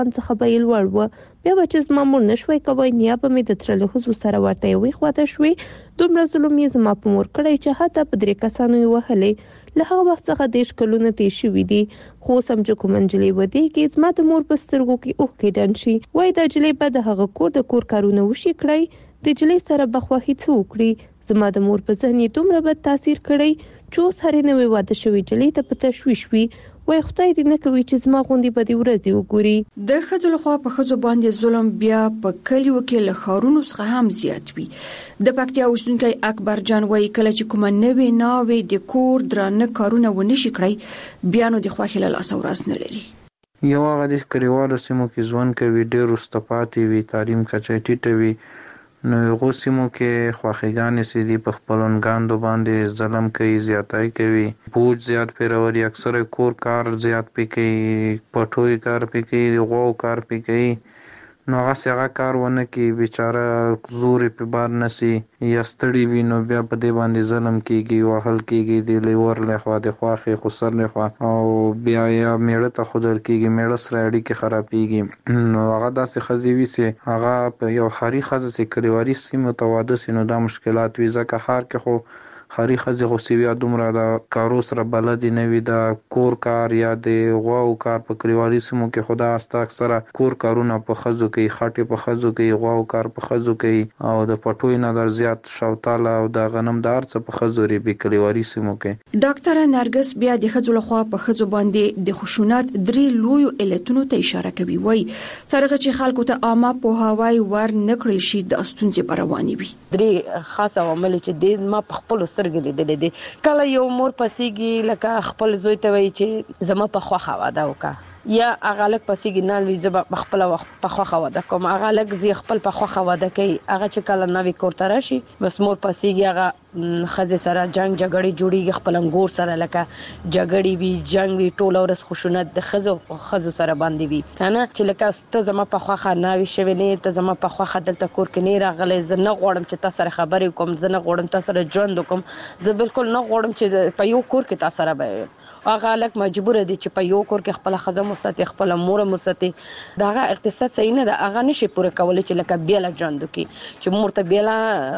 څخه به یې لوړ و. بیا به چې زما مور نشوی کوی، نیا به مې د تره له ښځو سره ورته یوې خواته شوې. دومره ظلم یې زما په مور کړی چې حتی په 3 کسانو یې وهلې. له هغه وخت څخه 10 کلونه تیر شوي دي، خو اوس هم چې کوم نجلۍ ودېږي زما د مور په سترګو کې اوښکې ډنډ شي. وایي دا نجلۍ به د هغه کور د کور کارونه وشي کړی، د نجلۍ سره به خوښي څه وکړي. زما د مور په ذهن یې دومره بد تاثیر کړی چې اوس هرې نوې واده شوې نجلۍ ته په تشویش وي. وای خدای دې نه کوي چې زما غوندې بدې ورځې وګوري. د ښځو لخوا په ښځو باندې ظلم بیا په کلیو کې له ښارونو څخه هم زیات وي. د پکتیا اوسیدونکی اکبر جان وایي کله چې کومه نوې ناوې د کور درانه کارونه ونشي کړی، بیا نو د خوښۍ له لاسه ورځ نه لري. یو هغه د کلیوالو سیمو کې ژوند کوي، ډېر وروسته پاتې وي، تعلیم کچه ټیټه وي، نو هغو سیمو کې خواښیګانې چې دي په خپلوانګاندو باندې ظلم کوي، زیاتۍ کوي، بوج زیات پرې راولي، اکثره کور کار زیات پې کوي، پټوی کار پې کوي، غواو کار پې کوي. نو هغسې هغه کار ونه کړي، بیچاره زور یې پې بار نسي یا ستړي وي، نو بیا په دې باندې ظلم کېږي، وهل کېږي د لیور له خوا، د خواښې خسر له خوا، او بیا یا میړه ته ښودل کېږي، میړه سره اړیکې خرابېږي. نو هغه داسې ښځې وي چې هغه په یو ښاري ښځه چې کلیوالي سیمو ته واده سي، نو دا مشکلات وي، ځکه ښار کې خو ښاري ښځې خو سویا دومره د کارو سره بلدې نه وي، د کور کار یا د غواو کار په کلیوالي سیمو کې خو دا اکثره کور کارونه په ښځو کوي، خټې په ښځو کوي، غواو کار په ښځو کوي، او د پټوی نه در زیات شوتاله او د غنم د هر څه په ښځو ریبي کلیوالي سیمو کې. ډاکټره نرګس بیا د ښځو لخوا په ښځو باندې د خشونت 3 لویو علتونو ته اشاره کوي. وایي ترغه چې خلکو ته عامه پوهاوی ور نکړل شي د ستونزې پر رواني وي. 3 خاص عوامل چې د ما په خپل سترګې لیدلې دي. کله یو مور پسیږي لکه خپل زوی ته وایي چې زما په خوښه واده وکړه، یا هغه لک پسیږي نه وي زه به خپل په خوښه واده کوم، هغه لک زی خپل په خوښه واده کوي، هغه چې کله نوې کور ته راشي بس مور پسیږي، هغه ښځې سره جنگ جګړې جوړیږي، خپل انګور سره لکه جګړې وي، جنگ وي، ټول ورځ خشونت د ښځو سره باندې وي، کنه چې لکه ته زما په خوښه نه وي شوی، نه ته زما په خوښه دلته کور کې نه راغلی، زه نه غواړم چې تاسو سره خبرې وکړم، زه نه غواړم تاسو سره ژوند وکړم، زه بالکل نه غواړم چې په یو کور کې تاسو سره به هغه لک مجبور دي چې په یو کور کې خپل ښځه مساتي، خپل مور مساتي، داغه اقتصاد صحیح نه ده، هغه نشي پوره کولای چې لکه بیل ژوند وکړي، چې مور ته بیل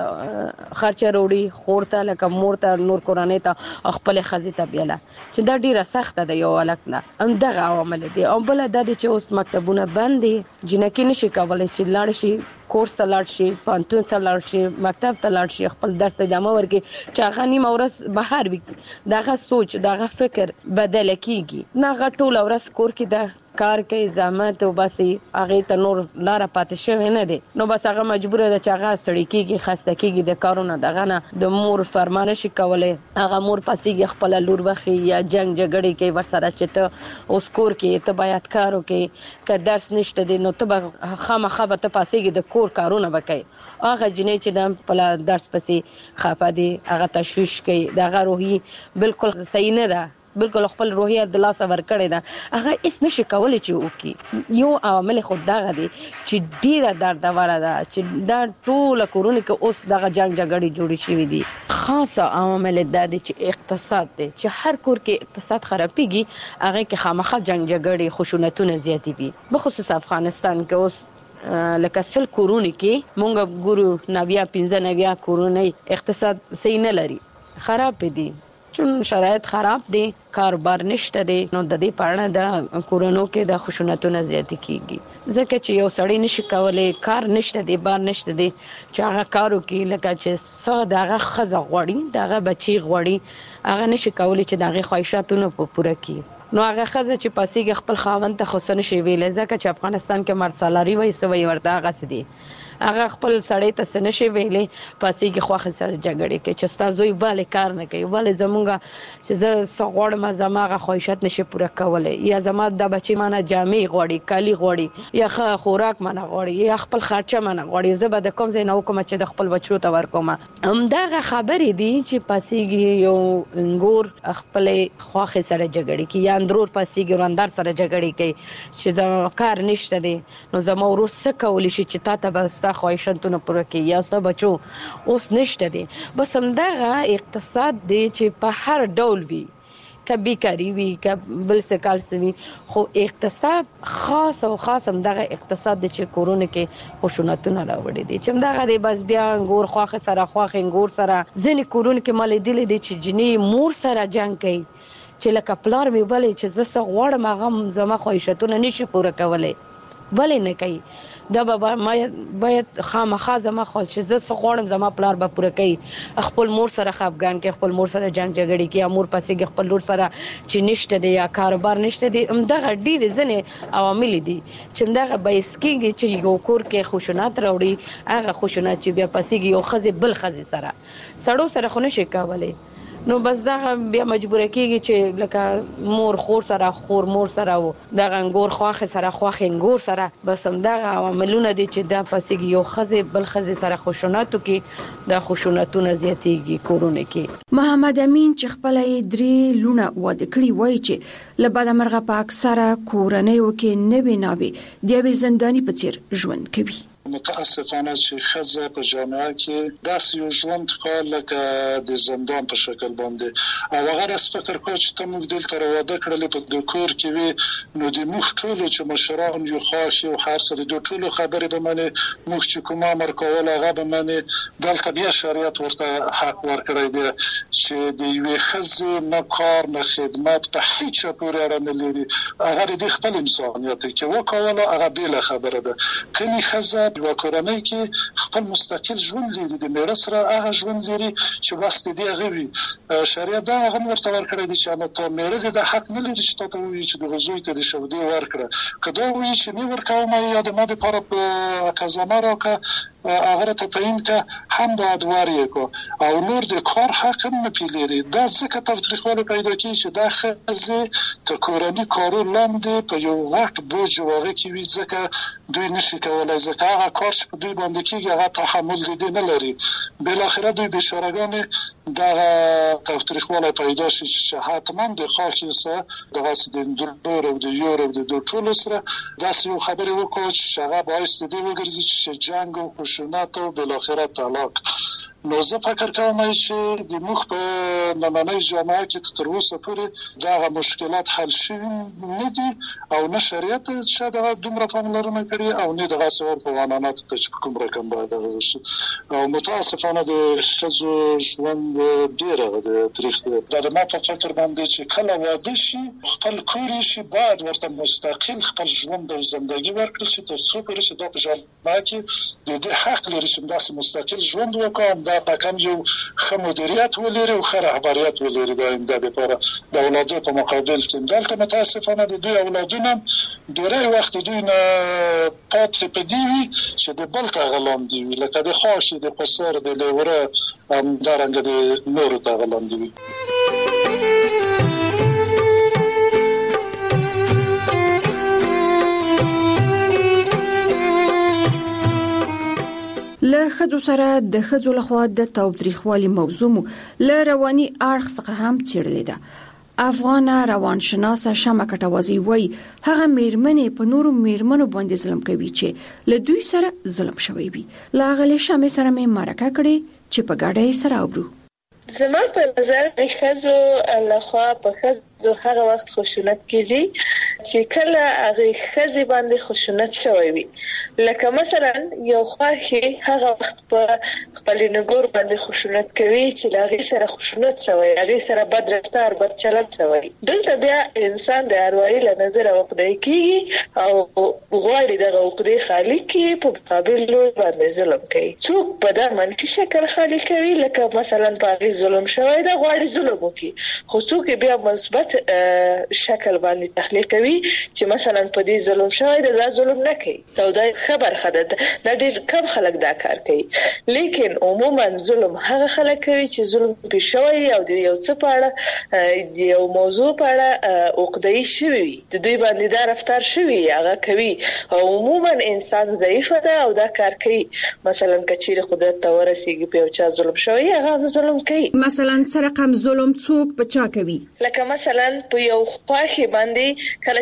خرچه وروړي، خور ته لکه مور ته نور کورنۍ ته خپل ښځې ته بیل، چې دا ډیره سخته ده یو الک نه. هم دغه عوامل دي. او بل دا دي چې اوس مکتبونه بند دي، جنکې نشي کولای چې لاړ شي کورس ته لاړ شي، پانتون ته لاړ شي، مکتب ته لاړ شي، خپل درس ته ادامه ورکړي، چې هغه نیمه ورځ بهر وي، دغه سوچ دغه فکر بدل کیږي، نه هغه ټوله ورځ کور کې ده کار کوي، زحمت وباسي، هغه ته نور لاره پاتې شوی نه دی، نو بس هغه مجبور ده چې هغه سړی کېږي، خسته کېږي د کارونه، دغه نه د مور فرمانه شي کولای، هغه مور پسیږي خپل لور بخي یا جنگ جګړې کوي ورسره چې ته اوس کور کې ته باید کار وکړي، که درس نشته دی نو ته به خامخا به ته پسیږي د کور کارونه به کوي. هغه جنۍ چې د خپل درس پسې خفه دي، هغه تشویش کوي، دغه روحي بالکل صحیح نه ده، بالکل خپل روحیه د لاسه ورکړې ده، هغه هیڅ نشي کولی چې وکړي. یو عوامل خو دغه دی چې ډیره دردوره ده چې دا ټوله کورونه کې اوس دغه جنگ جګړې جوړې شوي دي. خاص عوامل دا دی چې اقتصاد دی، چې هر کور کې اقتصاد خرابېږي، هغه کې خامخا جنگ جګړې خشونتونه زیاتې وي، بخصوص افغانستان کې اوس لکه 100 کورونه کې مونږ ګورو 90-95 کورونه اقتصاد صحیح نه لري، خراب دي، چون شرایط خراب دي، کاروبار نشته دی، نو د دې په اړه د کورونو کې د خشونتونه زیات کیږي، ځکه چې یو سړی نشي کولای، کار نشته دی، بار نشته دی چې هغه کار وکړي، لکه چې څه دغه ښځه غواړي، دغه بچی غواړي، هغه نشي کولای چې دغه خواهشاتونه پوره کړي. نو هغه ښځه چې پسیږي خپل خاوند ته خو څه نشي ویلی، ځکه چې افغانستان کې مرد سالاري وایي څه وایي ورته هغسې دي، هغه خپل سړی ته څه نشي ویلی، پسیږي خوښې سره جګړې کوي چې ستا زوی ولې کار نه کوي، ولې زمونږ چې زه څه غواړم زما هغه خواهشات نشي پوره کولی، یا زما دا بچی مانه جامې غواړي، کالي غواړي، یا ښه خوراک مانه غواړي، یا خپل خرچه مانه غواړي، زه به د کوم ځای نه وکړم چې د خپل بچو ته ورکوم. همدغه خبرې دي چې پسیږي یو انګور خپلې خوښې سره جګړې کوي، یا اندرور پسیږي ورندر سره جګړې کوي چې زما کار نشته دی، نو زما ورور څه کولی شي چې تا ته به ستا خواهشاتونه پوره کړي، یا ستا بچو اوس نشته دی. بس همدغه اقتصاد دی چې په هر ډول وي، که بیکاری وي که بل څه کار وي خو اقتصاد خاص هم دغه اقتصاد د چې کورونه کې خشونتونه راوړي دي چې دغه دی بس بیا انګور خواخ انګور سره ځینې کورونه کې مال دي چې جنې مور سره جنگ کوي چې لکه پلار مې بلې چې زه څه غواړم هغه زما خواهشاتونه نشي پوره کولی ولې نه کوي دا به باید خامخا زما خواهش چې زه څه غواړم زما پلار به پوره کوي خپل مور سره خفګان کې خپل مور سره جنگ جګړې کې یا مور پسې خپل لور سره چې نشته دی یا کاروبار نشته دی همدغه ډېرې ځینې عوامل دي چې همدغه باعث کېږي چې یو کور کې خشونت راوړي هغه خشونت چې بیا پسې یو ښځې بل ښځې سره سړو سره خو نشي کولی نو بس دغه بیا مجبوره کېږي چې لکه مور خور سره خور مور سره و دغه انګور خواخې سره خواخې انګور سره بس همدغه عواملونه دي چې دا پسې یو ښځې بل ښځې سره خشونت وکړي دا خشونتونه زیاتېږي کورونه کې. محمد امین چې خپل یې 3 لونه واده کړي وایي چې له بده مرغه په اکثره کورنیو کې نوي د یوې زنداني په څیر ژوند کوي. متاسفانه چې ښځه په جامعه کې داسې یو ژوند کول لکه د زندان په شکل باندې او هغه راس فکر کوي چې ته موږ دلته راوده کړل په د کور کې وي نو د موږ ټول چې مشران یو خاص او هر څه د ټولو خبرې به مني موږ چې کوم امر کول هغه به مني دلته بیا شریعت ورته حق ورکړی دی چې د یو ښځې نه کار نه خدمت په هیڅ پورې اړه نه لري هغه د خپل انسانیت کې وکوله هغه بل خبره ده کله ښځه په کورنۍ کې خپل مستقل ژوند لري د میړه سره هغه ژوند لري چې واسطه دی غوي شریعت دا هغه ورته ورکړی دی چې نو ته میړه د حق نه لري چې ته وایي چې د غزوی ته د شودي ورکړه کله وایي چې مې ورکوم یا د ماده لپاره په کزما راکه هغه ته تعین که هم باید واری کو او نور د کار حق نه پیلری دا ځکه تاریخوالو پیدا کی چې دا ښځه ته کورنۍ کارو لاندې په یو وخت بوج واغې کې وي ځکه دوی نشي کولای ځکه هغه کار چې په دوی باندې کیږي هغه تحمل دي نه لري بل اخره دوی بشارګان دا تاریخوالو پیدا شي چې حتما د خاصه د واسطه د دولار او د یورو د دوه ټولو سره داسې یو خبره وکړي چې هغه باعث دي وګرځي چې جنگ او خشونت او بالاخره طلاق نو زه فکر کوم چې د موږ په نننۍ جامعه کې تر اوسه پورې دا مشکلات حل شوي نه دي او نه شریعت چې دا دومره پاملرنه کړي او نه د غاسور په قانونات ته چې کوم رقم باید وشي او متاسفانه د ښځو ژوند ډېر د تاریخ د ما په فکر باندې چې کله واده شي خپل کور شي باید ورته مستقل خپل ژوند او ژوندۍ ورکړي چې تر څو پورې چې دا په جامعه کې د دې حق لري چې داسې مستقل ژوند وکړي دا کم یو ښه مدیریت ولري او ښه رهبریت ولري د آینده لپاره د اولادو په مقابل کې دلته متاسفانه د دوی اولادونه ډېری وخت دوی نه پاتې په دی وي چې د بل ته غلام دی وي لکه د خاصې د قصار د لیوره همدارنګه د نورو ته غلام دی وي. له خځو سره د خځو لخوا د تاوتریخوالي موضوع له رواني اړخ څخه هم څېړلې ده. افغان روانشناسه شمه کټوازی وایي هغه میرمنې په نورو میرمنو باندې ظلم کوي چې له دوی سره ظلم شوی وي. له هغې شمې سره مې مرکه کړې چې په ګډه یې سره اورو. زما په نظر د ښځو لخوا په ښځو هغه وخت خشونت کیږي چې کله هغه ښځې باندې خشونت شوی وي لکه مثلا یو خواخي هغه وخت په خپل نګور باندې خشونت کوي چې هغه سره خشونت شوی هغه سره بد رفتار بد چلند شوی دلته بیا انسان د اروایي له نظر وقدای کیږي او غواړي دغه وقدای خالی کی په مقابل باندې ظلم کوي څوک په دا منفي شکل خالی کوي لکه مثلا په ظلم شوی دا غواړي ظلم وکړي خو څوک بیا مثبت شکل باندې تحلیل کوي چې مثلا په دې ظلم شوی دا ظلم نه کوي دا خبر خده دا ډېر کم خلک دا کار کوي لیکن عموما ظلم هغه خلک کوي چې ظلم پېښ شوی او د یو څه په اړه د یو موضوع په اړه عقده‌ای شوی د دوی باندې دا رفتار شوی هغه کوي او عموما انسان ضعیف ده او دا کار کوي مثلا کچیر قدرت ته ورسیږي په یو چا ظلم شوی هغه ظلم کوي مثلا سره کم ظلم څوک په چا کوي لکه مثلا په یو خواخي باندې کله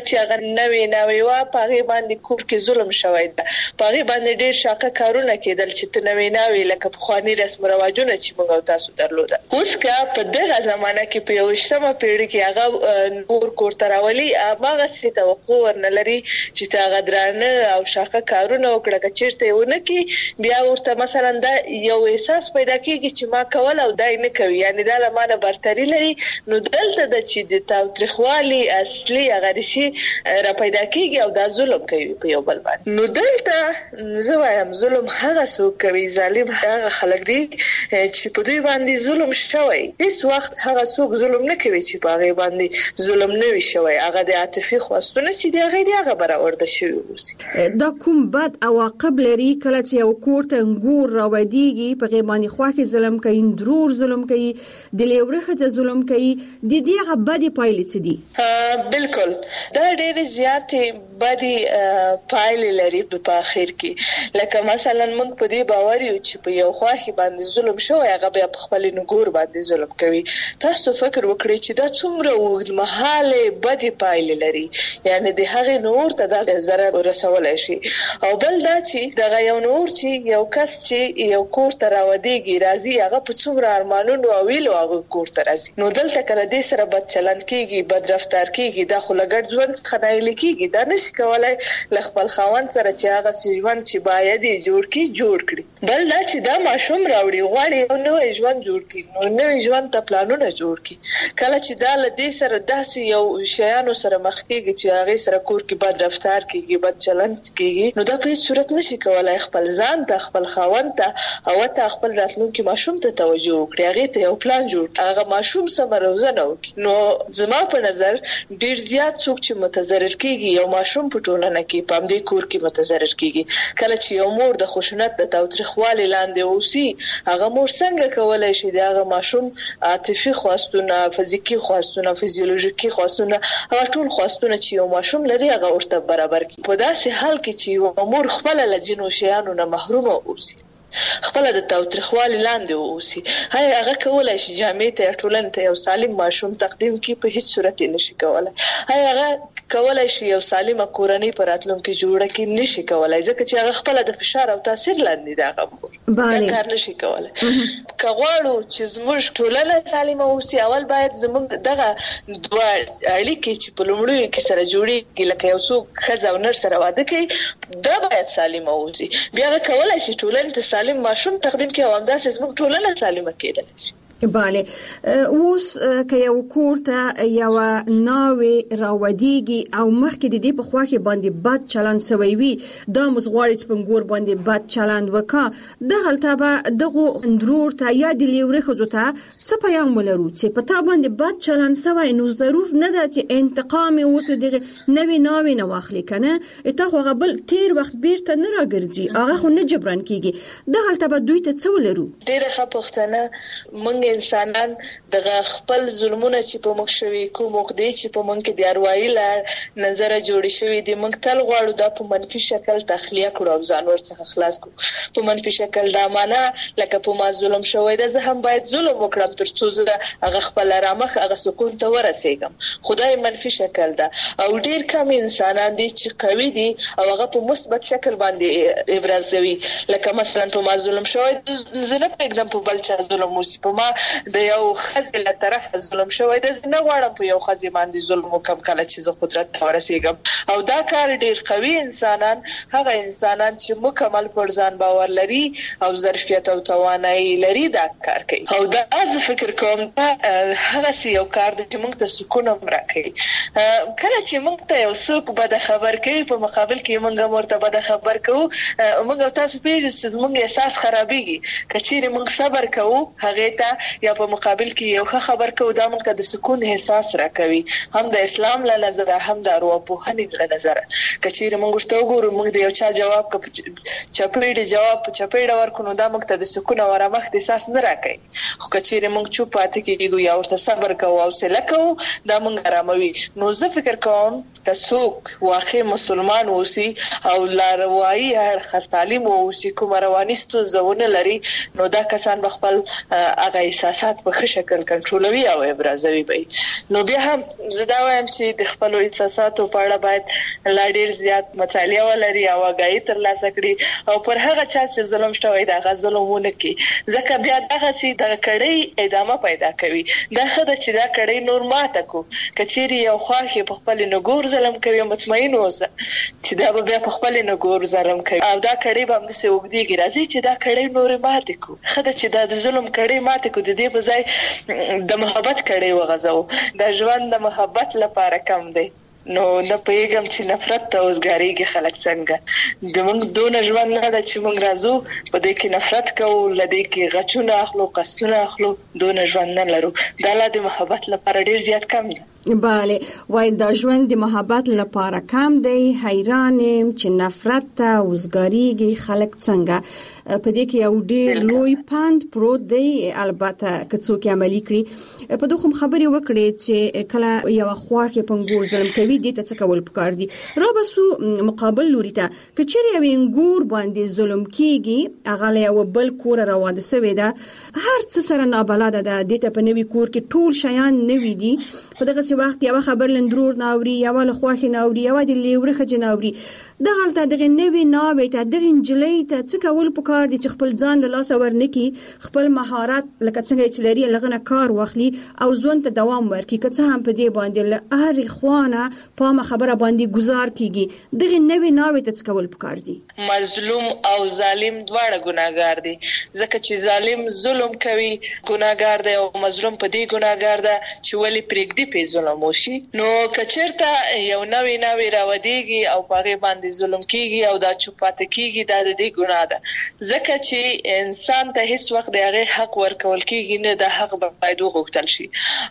چې هغه نوې وا پاغي باندې کور کې ظلم شوی دی پاغي باندې ډېر شاقه کارونه کېدل چې تنوي لکه پخوانی رسم رواجونه چې موږ تاسو درلوده اوس کا په دغه زمانہ کې په 20مه پیړۍ کې هغه نور کور تراولي هغه څه توقع ورنلري چې تا غدرانه او شاقه کارونه وکړه چې ونه کې بیا ورته مثلا دا یو احساس پیدا کیږي چې ما کول او دای نه کوي یعنی دا لمانه برتری لري نو دلته د چې د تاوتریخوالي اصلي هغه رشي را پیدا کیږي او دا ظلم کوي په یو بل باندې نو دلته زه وایم ظلم هغه څوک کوي ظالم هغه خلک دي چې په دوی باندې ظلم شوی هیڅ وخت هغه څوک ظلم نه کوي چې په هغه باندې ظلم نه وي شوی هغه د عاطفي خواستونه چې دی هغه برابر شوی اوسي دا کوم بد عواقب لري کله چې یو کور ته انګور راوړيږي په غیبانی خوا کې ظلم کوي درور ظلم کوي د لیورخه ته ظلم کوي د دې هغه بدی پایلې څه دي بالکل دا ډېر زیاتې بدی پایلې لري په اخر کې لکه مثلا موږ په دې باور یو چې په یو خواخي باندې ظلم شوی هغه بیا په خپل نګور باندې ظلم کوي تاسو فکر وکړئ چې دا څومره اوږدمهاله بدی پایلې لري یعنی د هغه نور ته د ضرر رسولای شي او بل دا چې دغه یو نور چې یو کس چې یو کور ته راوړيږي راځي هغه په څومره ارمانونو او ویلو هغه کور ته راځي نو دلته کله دې سره بد چلند کیږي بد رفتار کیږي دا خو لګړ ژوند څخه نه لیکيږي دا نشي کولای ل خپل خاوند سره چې هغه ژوند چې باید جوړ کړي بل دا چې دا ماشوم راوړي غواړي نو ژوند جوړ کړي نو ژوند ته پلانونه جوړ کړي کله چې دا ل دې سره داسې یو شیانو سره مخ کیږي چې هغه سره کور کې بد رفتار کیږي بد چلند کیږي نو دا په صورت نشي کولای خپل ځان ته خپل خاوند ته او ته خپل راتلونکي ماشوم ته توجه وکړي هغه ته یو پلان جوړ هغه ماشوم سم روزنه وکړي نو زما په نظر ډیر زیات څوک چې متضرر کیږي یو ماشوم په ټولنه کې په دې کور کې متضرر کیږي کله چې یو مور د خشونت د تاوتریخوالي لاندې اوسي هغه مور څنګه کولای شي دغه ماشوم عاطفي خواستونه فزیکی خواستونه فزیولوژیکي خواستونه هغه ټول خواستونه چې یو ماشوم لري هغه ورته برابر کړي په داسې حال کې چې یو مور خپل لجنو شیانو نه محروم اوسي خپل د تاوتریخوالي لاندې اوسي هغه کولای شي جامعې ته ټولنې ته یو سالم ماشوم تقدیم کړي په هیڅ صورت نشي کولای هغه کولای شي یو سالمه کورنۍ پر راتلونکي جوړه کړي نشي کولای ځکه چې هغه خپل د فشار او تاثیر لاندې دا کار نشي کولای کغواړو چې زموږ ټولنه سالمه اوسي اول باید زموږ دغه دوه اړیکې چې په لومړیو کې سره جوړیږي لکه یو څوک ښځه او نر سره واده کوي دا باید سالمه اوسي بیا هغه کولای شي ټولنې ته سالم ماشوم تقدیم کړي او همداسې زموږ ټولنه سالمه کېدلی شي بله اوس که یو کور ته یو ناوې راوړيږي او مخکې د دې په خوا کې باندې بد چلند سوی وي دا مزغواړي چې پنګور باندې بد چلند وکړه د هلته به دغه اندرور ته یا د لیورې خزو ته څه پیغام ولرو چې په تا باندې بد چلند سوی نو ضرور نه ده چې انتقام اوس دغه نوې نه واخلي کنه ته خو غبل تیر وخت بیرته نه راګرځي هغه خو نه جبران کیږي د هلته به دوی ته څه ولرو ډیره ښه پوښتنه مونږ انسانان دغه خپل ظلمونه چې په مخ شوي کوم وقدي چې په مونږ کې د اروایي لار نظر جوړ شوی دی مونږ تل غواړو دا په منفي شکل تخلیه کړو او ځان ورڅخه خلاص کړو په منفي شکل دا معنا لکه په ما ظلم شوی دی زه هم باید ظلم وکړم ترڅو زه هغه خپل رامخ هغه سکون ته ورسېږم خدای منفي شکل ده او ډیر کم انسانان دي چې قوي دي او هغه په مثبت شکل باندې ابرازوي لکه مثلا په ما ظلم شوی زه نه پرېږدم په بل چا ظلم وشي په ما د یو خزې له طرفه ظلم شوی دی زه نه غواړم په یو خزې باندې ظلم وکړم کله چې زه قدرت ته ورسېږم او دا کار ډېر قوي انسانان هغه انسانان چې مکمل پر ځان باور لري او ظرفیت او توانایي لري دا کار کوي او دا زه فکر کوم دا هغه یو کار دی چې موږ ته سکون هم راکوي کله چې موږ ته یو څوک بده خبر کوي په مقابل کې موږ هم ورته بده خبر کوو موږ تاسو پوهېږئ چې زموږ احساس خرابېږي که چیرې موږ صبر کوو هغې ته یا په مقابل کې یو ښه خبر کوو دا موږ ته د سکون احساس راکوي هم د اسلام له نظره هم د ارواپوهنې له نظره که چیرې موږ ورته وګورو موږ د یو چا جواب چپېړې جواب په چپېړه ورکړو نو دا موږ ته د سکون او آرامښت احساس نه راکوي خو که چیرې موږ چوپ پاتې کېږو یا ورته صبر کوو او حوصله کوو دا موږ آراموي نو زه فکر کوم که څوک واقع مسلمان اوسي او لاروایي اړخ تعلیم اوسي کومه رواني ستونزه ونه لري نو دا کسان به خپل هغه احساسات په ښه شکل کنټرولوي او ابرازوي به نو بیا هم زه دا وایم چې د خپل احساساتو په اړه باید لا ډیر زیات مطالعه ولري او آگاهي ترلاسه کړي او پر هغه چا چې ظلم شوی دا غ ظلمونه کوي ځکه بیا دغه سي د کړي ادامه پیدا کوي دا خدای چې دا کړي نور ماته کو کچيري یو خواخي په خپل نګور ظلم کوي مطمئن اوسه چې دا بیا په خپل نګور ظلم کوي او دا کړي به هم د سوګديږي راځي چې دا کړي نور ماته کو خدای چې دا د ظلم کړي ماته کو د دې بځای د محبت کړي وغځو د ژوند د محبت لپاره کم دی نو نه پیغام چې نفرت ته اوسګاریږي خلک څنګه د موږ دون ژوند نه د چې موږ راځو په دې کې نفرت کوو لدې کې غچونه اخلو قصونه اخلو دون ژوند نه لرو دا لا د محبت لپاره ډیر زیات کم دی بله وای د ژوند د محبت لپاره کم دی حیرانم چې نفرت ته اوسګاریږي خلک څنګه په دې کې یو ډیر لوی پاند پروت دی البته که څوک عملي کړي په دوه خبرې وکړي چې کله یو خواخې پنګور ظلم کوي دې ته څه کول پکار دي را بسو مقابل لوري ته کچري یو انګور باندې ظلم کیږي هغه له یو بل کور راواده سوي ده هر څه سره نابلاده ده دې ته په نوي کور کې ټول شیان نوي دي په دغه وخت یو خبر لندرور ناوري یو له خواخي ناوري یو د لیورخه جناوري دغه ته دغه نوي ناوي ته دغه انجلۍ ته څه کول پکار دي چې خپل ځان له لاس ورنکي خپل مهارت لکه څنګه چې لري لغنه کار واخلي او ځوان ته دوام ورکړي که څه هم په دې باندې له هر خوانه په خبره باندې گزار کیږي دغه نوي ناوي ته څه کول پکار دي مظلوم او ظالم دواړه ګناګار دي ځکه چې ظالم ظلم کوي ګناګار دی او مظلوم په دې ګناګار ده چې ولی پرېږدي په ظلم وشي نو کچرته یو نوی راوديږي او پاره باندې ظلم کیږي او دا چوپاته کیږي دا د دې ګناه ده ځکه چې انسان ته هیڅ وخت د هغه حق ورکول کیږي نه د حق باید وغوښتل شي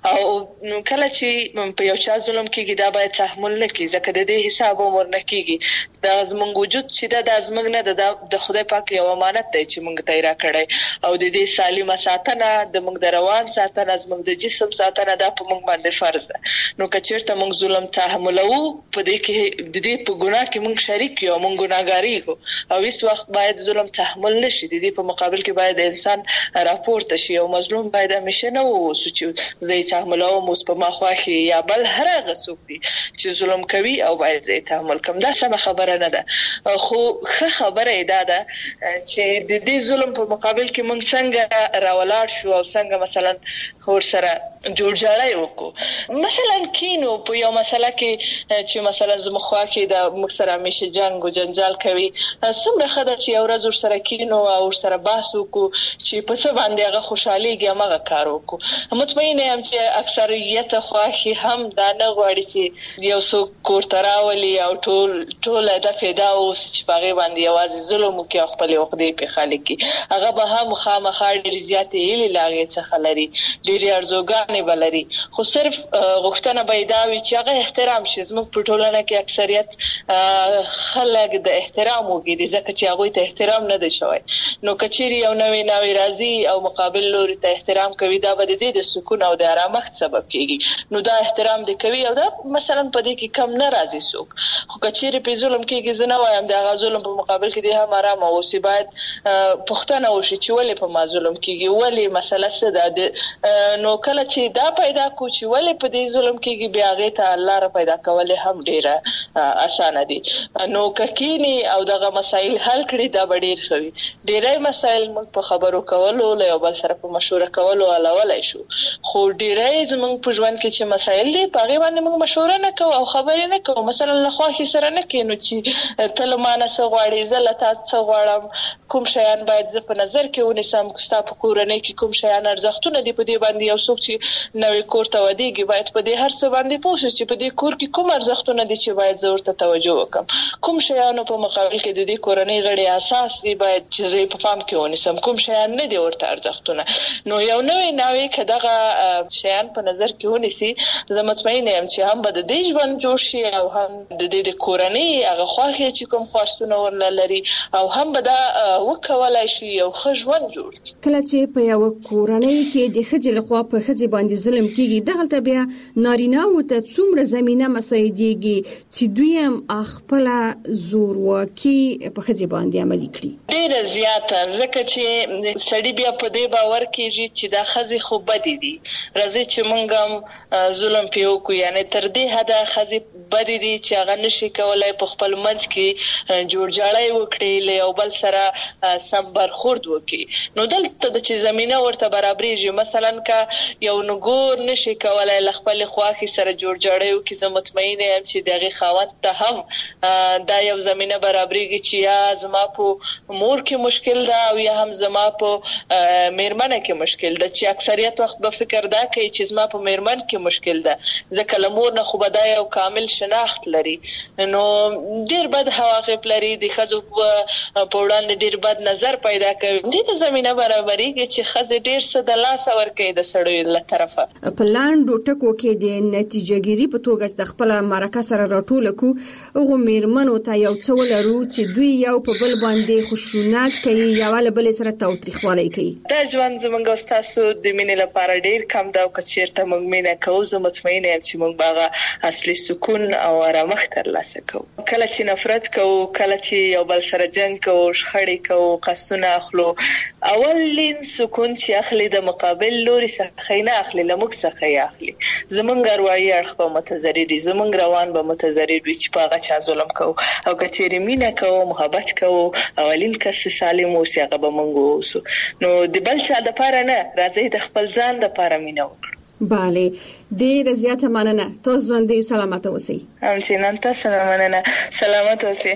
او کله چې په یو چا ظلم کیږي دا باید تحمل نه کیږي ځکه د دې حساب عمر نه کیږي دا زمونږ وجود چې دا زمونږ نه د خدای پاک یو امانت دی چې مونږ ته راکړی او د دې سالمه ساتنه د مونږ د روان ساتنه زمونږ د جسم ساتنه دا په مونږ باندې فرض ده نو کچیرته موږ ظلم تحملو په دې کې د دې په ګناه کې موږ شریک یو موږ ګناګاری یو او هیڅ وخت باید ظلم تحمل نشي د دې په مقابل کې باید انسان راپورته شي او مظلوم باید همیشه نه ووسو چې زه تحملو موږ په ماخواخي یا بل هر هغه څوک دي چې ظلم کوي او باید زه تحمل کوم دا سم خبره نه ده خو ښه خبره ده چې د دې ظلم په مقابل کې موږ څنګه راولاړ شو او څنګه مثلا ور سره جوړجاړی وکړو مثلا کینو په یو مسله کې چې مثلا زموږ کې د مکسره همیشه جنگ او جنجال کوي څومره خدای چې یو ورځ ور سره کینو او ور سره بحث وکړو چې په څه باندې هغه خوشحاليږي هغه کار وکړو مطمئن یم چې اکثریت خواخي هم دا نه غواړي چې یو څوک کوړتراولي او ټول د فدا اوس چې باغې باندې یوازې ظلم کوي خپل وقدې په خالق کې هغه به هم خامخا ډیر زیاتې هلي لاغې څخه لري ډیر ارزوګان بلري خو صرف غوښتنه بيداوي چې هغه احترام شي زموږ په ټولنه کې اکثریت خلک د احترام وګړي ځکه چې هغه ته احترام نه دی شوی نو کچيري یو نوې راځي او مقابل لوري ته احترام کوي دا به د سکون او د آرامښت سبب کیږي نو دا احترام دی کوي او دا مثلا په دې کې کم نه راځي څوک خو کچيري په ظلم کېږي زنه وایم دا ظلم په مقابل کې د هم آرام او سی باید پښتنه وشي چې ولې په ما ظلم کېږي ولې مسله څه ده نو کله چې دا پیدا کو چې ولې په دې ظلم کېږي بیا غي ته الله را پیدا کول هم ډیره اسانه دي نو ککینی او دغه مسائل حل کړي دا ډیر خوي ډیرای مسائل موږ په خبرو کولو له یو بل سره په مشوره کولو علاوه شو خو ډیرای زموږ په ژوند کې چې مسائل دي په غي باندې موږ مشوره نه کوو او خبرې نه کوو مثلا له خواخي سره نه کینو چې تل مانه څه غواړي زلته څه غواړم کوم شیان باید زه په نظر کې ونیسم کوستا په کورنۍ کې کوم شیان ارزښتونه دي په دې باندې یو څوک چې نوې کور ته ودیږي باید په دې هر څه باندې پوه شي چې په دې کور کې کوم ارزښتونه دي چې باید زه ورته توجه وکړم کوم شیانو په مقابل کې د دې کورنۍ غړي اساس دي باید چې زه په پام کې ونیسم کوم شیان نه دي ورته ارزښتونه نو یو نوې کداغه شیان په نظر کې ونیسي زه مطمئن یم چې هم به د دې ژوند جوړ شي او هم د دې کورنۍ هغه خواخي چې کوم خواستونه ورلري او هم به دا وکولای شي یو ښه ژوند جوړ کړي. کله چې په یو کورنۍ کې د ښځې لخوا په ښځې باندې ظلم کیږي دغلته بیا نارینه‌و ته څومره زمینه مساعدېږي چې دوی هم خپل زورواکي په ښځې باندې عملي کړي؟ ډېره زیاته، ځکه چې سړی بیا په دې باور کېږي چې دا ښځې خو بدې دي، راځي چې موږ هم ظلم پې وکړو. یعنې تر دې حده ښځې بدې دي چې هغه نشي کولی په خپل منځ کې جوړجاړی وکړي، له یو بل سره سم برخورد وکړي. نو دلته د چې زمینه ورته برابرېږي، مثلا که یو نګور نشي کولی له خپلې خواښې سره جوړجاړی وکړي، زه مطمئنه یم چې د هغې خاوند ته هم دا یو زمینه برابرېږي چې یا زما په مور کې مشکل ده او یا هم زما په میرمنه کې مشکل ده، چې اکثریت وخت به فکر دا کوي چې زما په میرمن کې مشکل ده، ځکه له مور نه خو به دا یو کامل شناخت لري. نو ډېر بد عواقب لري، د ښځو په وړاندې ډېر بد نظر پیدا کوي. دې ته زمینه برابرېږي چې ښځې ډېر څه د لاسه ورکوي د سړیو له طرفه. په لاندو ټکو کې د نتیجهګیري په توګه د خپل مرکه سره راټول کو هغه میرمنو ته یو څه ولرو چې دوی یو په بل باندې خشونت کوي یا ول بل سره تاوتریخوالی کوي. دا ژوند زموږ او ستاسو د مینې لپاره ډېر کم ده او که چېرته موږ مینه کوو زه مطمئنه یم چې موږ به هغه اصلي سکون او آرامښت ترلاسه کوو. کله چې نفرت کوو، کله چې یو بل سره جنګ کوو، شخړې کوو، قصدونه اخلو، اولین سکون چې اخلي د مقابل لوري څخه نه اخلي، له موږ څخه یې اخلي. زموږ اروايي اړخ به متضرر وي، زموږ روان به متضرر وي چې په هغه چا ظلم کوو. او که چېرې مینه کوو، محبت کوو، اولین کس سالم اوسي هغه به موږ اوسو. نو د بل چا دپاره نه، راځئ د خپل ځان دپاره مینه وکړو. بله، ډېره زیاته مننه. تاسو ژوندي او سلامته اوسئ. همچنان تاسو نه مننه، سلامت اوسئ.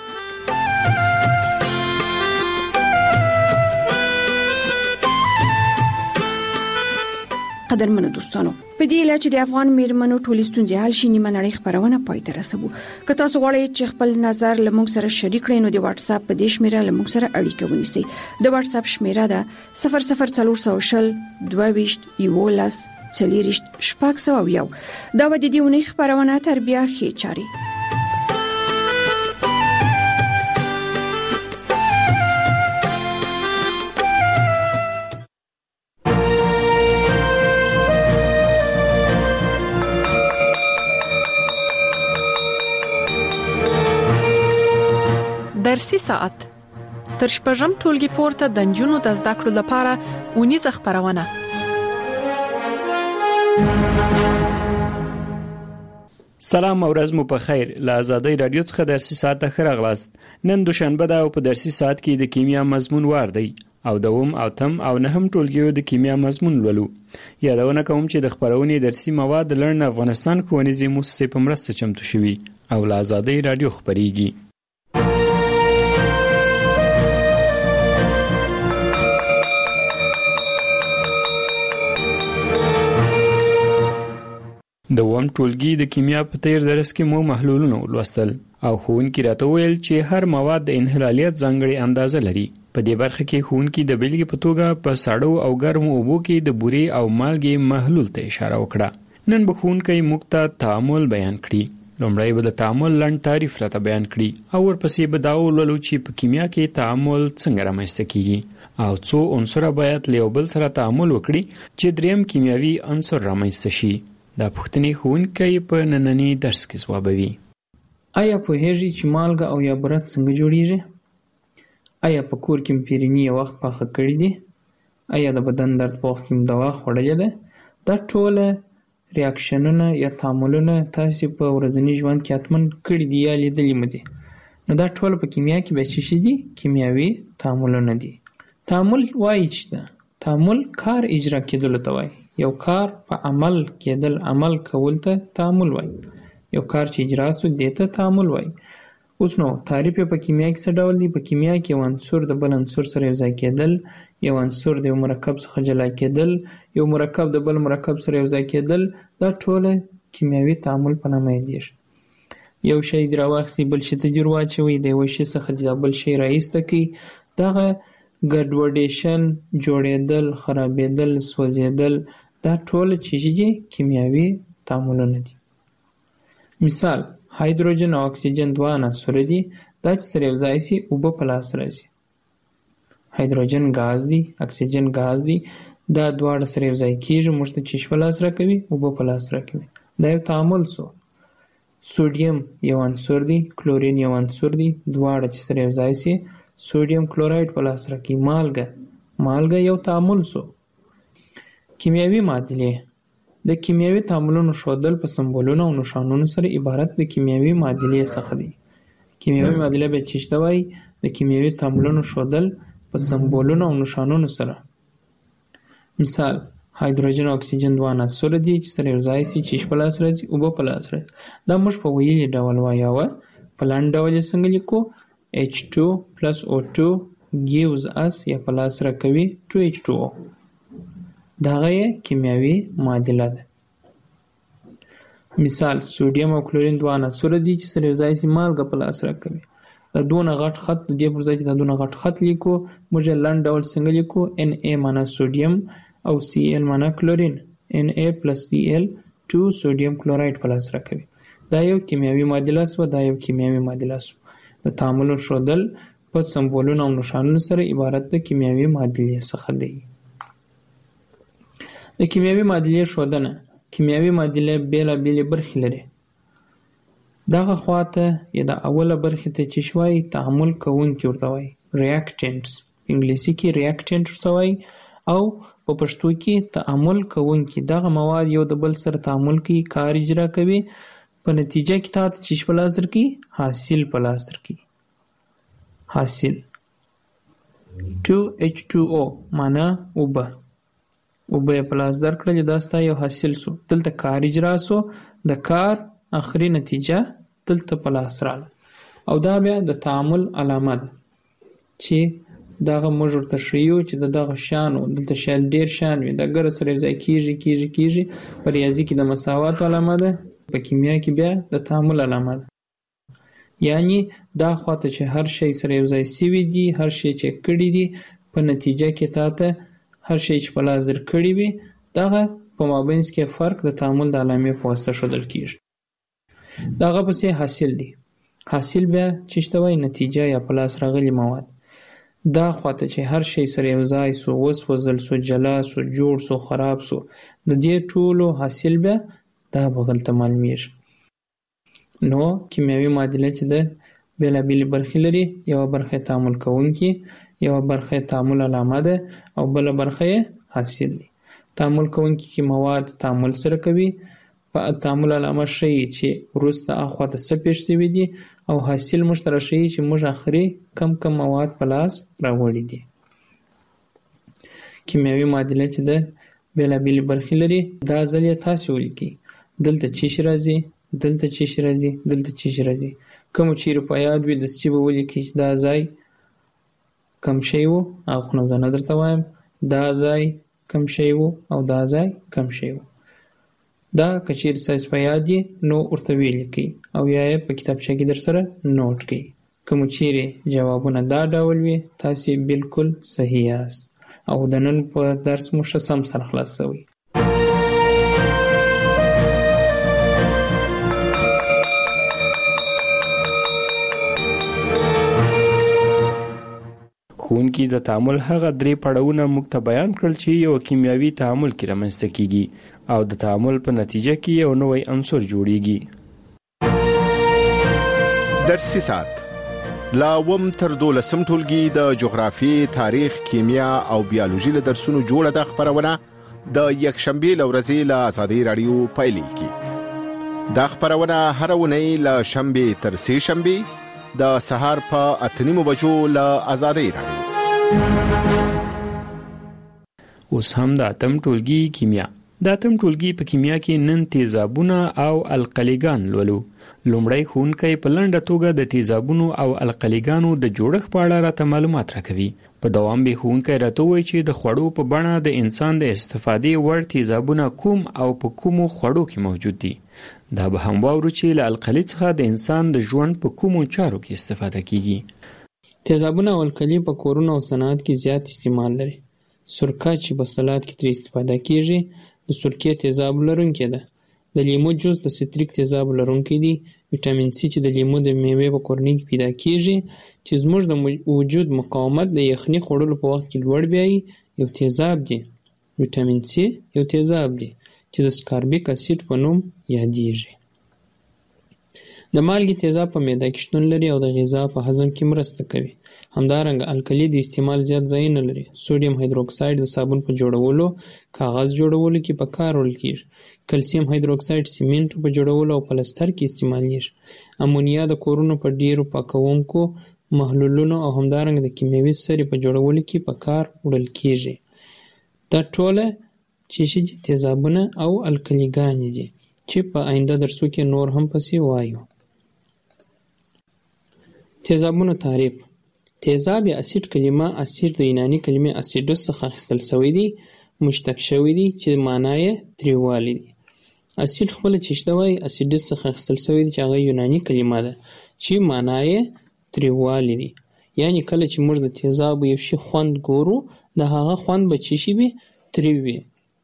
قدرمنو دوستانو، په دې اله چې د افغان میرمنو ټولې ستونزې حل شي نیمه نړۍ خبرونه پای ته رسوو. که تاسو غواړئ چې خپل نظر له موږ سره شریک کړئ نو د واتس اپ په دې شمیره له موږ سره اړیکه ونیسئ. د واتس اپ شمیره ده 00420 22 11 40 601. دا و د دې ونې خبرونه تر بیا ښې چاري. درسي ساعت تر شپږم ټولګي پورته د نجونو د زده کړو لپاره ونیزه خبرونه. سلام او ورځ مو په خیر. له آزادۍ رادیو څخه درسي ساعت ته ښه راغلاست. نن دوشنبه ده او په درسي ساعت کې د کیمیا مضمون وار دی او دوم او تم او نهم ټولګیو د کیمیا مضمون لولو. یادونه کوم چې د خبرونې درسي مواد لرن افغانستان ښوونیزې مؤسسې په مرسته چمتو شوي او له آزادۍ رادیو خبريږي. د وم ټولګي د کیمیا په تیر درس کې مو محلولونه ولوستل او ښوونکي راته ویل چې هر مواد د انحلالیت ځانګړې اندازه لري. په دې برخه کې ښوونکي د بیلګې په توګه په ساړو او ګرمو اوبو کې د بورې او مالګې محلول ته اشاره وکړه. نن به ښوونکی موږ ته تعامل بیان کړي. لومړی به د تعامل لنډ تعریف راته بیان کړي او ورپسې به دا ولولو چې په کیمیا کې تعامل څنګه رامنځته کیږي او څو عنصره باید له یو بل سره تعامل وکړي چې دریم کیمیاوي عنصر رامنځته شي. دا پوښتنې ښوونکی په ننني درس کې ځوابوي. آیا پوهیږئ چې مالګه او یا بوره څنګه جوړیږي؟ آیا په کور کې پیرني یو وخت پاخه کړی دي؟ آیا د بدن درد په وخت کې دوا خوړلې ده؟ دا ټول ریاکشنونه یا تعاملونه تاسو په ورځني ژوند کې حتمن کړی دي یا لیدلي مو دي. نو دا ټول په کیمیا کې به څه شي دي؟ کیمیاوي تعاملونه دي. تعامل وایي چې تعامل کار اجرا کېدل ته وایي. یو کار په عمل کېدل، عمل کول ته تعامل وایي. یو کار چې اجرا سو دیته تعامل وایي. اوس نو تعریف په کیمیا کې څه ډول دی؟ په کیمیا کې یو عنصر د بل عنصر سره یو ځای کېدل، یو عنصر د یو مرکب څخه جلا کېدل، یو مرکب د بل مرکب سره یو ځای کېدل، دا ټول کیمیاوي تعامل په نامه یادېږي. یو شی راواخلئ، بل شي ته جوړ واچوئ، د یو شي څخه د بل شی راایسته کړئ. دغه ګډوډیشن، جوړېدل، خرابېدل، سوځېدل، دا ټول چې دي کیمیاوي تعاملونه دي. مثال، هایدروجن او اکسیجن دوه عناصر دي. دا چې سره یو ځای شي اوبه په لاس راځي. هایدروجن غاز دی، اکسیجن غاز دی. دا دواړه سره یو ځای کیږي، موږ ته چیش په لاس راکوي، اوبه په لاس راکوي. دا یو تعامل سو. سوډیم یو عنصر دی، کلورین یو عنصر دی، دواړه چې سره یو ځای سي سوډیم کلورایډ په لاس راکوي. مالګه یو تعامل سو. کیمیاوي معادلې د کیمیاوي تعاملونو ښودل په سمبولونو او نښانونو سره عبارت د کیمیاوي معادلې څخه دی. کیمیاوي معادله به چی ته وایي؟ د کیمیاوي تعاملونو ښودل په سمبولونو او نښانونو سره. مثال هایدروجن او اکسیجن دوه عناصر دي چې سره یو ځای سي، چیش په لاس راځي، اوبه په لاس راځي. دا موږ په ویلي ډول وایو. په لاندې ډول یې څنګه لیکو؟ H2 plus O2 gives us یا په لاس راکوي 2H2O. دغه یې کیمیاوي معادله ده. مثال سوډیم او کلورین دوه عناصر دي چې سره یو ځای سي، مالګه په لاس راکوي. دا دونه غټ خط د دې پر ځای چې دا دونه غټ خط لیکو، موږ یې لنډ ډول څنګه لیکو؟ Na معنا سوډیم او Cl معنا کلورین. Na plus Cl 2 سوډیم کلورایډ په لاس راکوي. دا یو کیمیاوي معادله سوه. دا یو کیمیاوي معادله سوه. د تعامل ښودل په سمبولونو او نښانونو سره عبارت د کیمیاوي معادلې څخه دی. د کیمیاوي معادلې ښودنه. کیمیاوي معادله بېلابېلې برخې لري. دغه خواته یا د اوله برخې ته چې شوای تعامل کوونکي ورته وایي، ریاکټنټس. انګلیسي کې ریاکټنټ ورته وایي او په پښتو کې تعامل کوونکي. دغه مواد یو د بل سره تعامل کوي، کار اجرا کوي، په نتیجه کې تاسو چې په لاس درکړي حاصل په لاس درکړي. حاصل 2H2O معنا اوبه. اوبه په لاس درکړل، دا ستا یو حاصل سو. دلته کار اجرا سو، د کار اخري نتیجه دلته په لاس راغله. او دا بیا د تعامل علامه ده چې دغه موږ ورته ښیو چې دغه شیانو دلته شاید ډېر شیان وي، د ګره سره یو ځای کېږي. په ریاضي کې د مساوات علامه ده، په کیمیا کې بیا د تعامل علامه ده. یعنی دا خواته چې هر شی سره یو ځای سوي دي، هر شی چې کړي دي، په نتیجه کې تاته هر شی چې په لاس درکړي وي، دغه په مابینځ کې فرق د تعامل د علامې په واسطه ښودل کېږي. دغه پسې حاصل دی. حاصل بیا چې ته وایي نتیجه یا په لاس راغلي مواد. دا خواته چې هر شی سره یو ځای سو، وسوځل سو، جلا سو، جوړ سو، خراب سو، د دې ټولو حاصل بیا دا بغل ته معلومیږي. نو کیمیاوي معادله چې ده بېلابېلې برخې لري. یوه برخه یې تعامل کوونکي، یوه برخه یې تعامل علامه ده او بله برخه یې حاصل دی. تعامل کوونکي کې مواد تعامل سره کوي، په تعامل علامه ښیي چې وروسته اخوا ته څه پېښ شوي دي، او حاصل موږ ته راښیي چې موږ آخري کم مواد په لاس راوړي دي. کیمیاوي معادله چې ده بېلابېلې برخې لري. دا ځل یې تاسې ولیکئ. دلته چیش راځي، دلته چیش راځي، دلته چیش راځي. کومو چیرې په یاد وي دسچې به ولیکئ چې دا ځای کم شی و، هغه خو نه زه نه درته وایم. دا ځای کم شی و او دا ځای کم شی و. دا که چیرې ستاسې په یاد یې نو ورته ولیکئ او یا یې په کتابچه کې در سره نوټ کړئ. کومو چیرې جوابونه دا ډول وي تاسې بالکل صحیح یاست او د نن په درس مو ښه سم سره خلاص شوی. ښوونکي د تعامل هغه درې پړاوونه موږ ته بیان کړل چې یو کیمیاوي تعامل کې رامنځته کیږي او د تعامل په نتیجه کې یو نوی عنصر جوړیږي. درسي ساعت لا وم تر 12 ټولګي د جغرافي، تاریخ، کیمیا او بیولوژي له درسونو جوړه د خبرونه د یکشنبه لورځي له آزادۍ رادیو پایلیږي. دا خبرونه هر ونی له شنبه تر سه شنبه د سهار په 8:30 بجو له آزادۍ رادیو. اوس هم د اتم ټولګي کیمیا. د اتم ټولګي په کیمیا کې نن تیزابونه او القلیګان لولو. لومړی ښوونکی په لنډه توګه د تیزابونو او القلیګانو د جوړښت په اړه راته معلومات راکوي. په دوام به ښوونکی راته وایي چې د خوړو په بڼه د انسان د استفادې وړ تیزابونه کوم او په کومو خوړو کې موجود دي. دا به هم واورو چې له القلي څخه د انسان د ژوند په کومو چارو کې استفاده کیږي. تیزابونه او القلي په کورونو او صنعت کې زیات استعمال لري. سرکه چې په سلاد کې ترې استفاده کیږي د سرکې تیزاب لرونکې ده. د لیمو جوس د ستریک تیزاب لرونکی دی. ویټامین سی چې د لیمو د میوې په کورنۍ کې پیدا کیږي چې زموږ د وجود مقاومت د یخني خوړلو په وخت کې لوړ بیایي یو تیزاب دی. ویټامین سی یو تیزاب دی چې د سکاربیک اسید په نوم یادیږي. د مالګې تیزاب په معده کې شتون لري او د غذا په هضم کې مرسته کوي. همدارنګه الکلي د استعمال زیات ځای نه لري. سوډیم هایدروکساید د صابون په جوړولو، کاغذ جوړولو کې په کار وړل کیږي. کلسیم هایدروکساید سیمنټ په جوړولو او پلستر کې استعمالیږي. امونیا د کورونو په ډیرو پاکونکو محلولونو او همدارنګه د کیمیاوي سرې په جوړولو کې په کار وړل کیږي. دا ټوله چې تیزابونه او الکلیګانې دي چې په آینده درسو کې نور هم پسې وایو. تیزابونو تعریف. تیزاب یا اسید کلمه اسید د یوناني کلمې اسیدوس څخه اخیستل شوی دی، مشتق شوی دی چې معنی یې تریوالی دی. اسید خپل چې شته وای اسیدوس څخه اخیستل شوی دی چې هغه یوناني کلمه ده چې معنی یې تریوالی دی. یعنی کله چې موږ د تیزاب یو شی خوند ګورو د هغه خوند به چې شي وي تریو وي.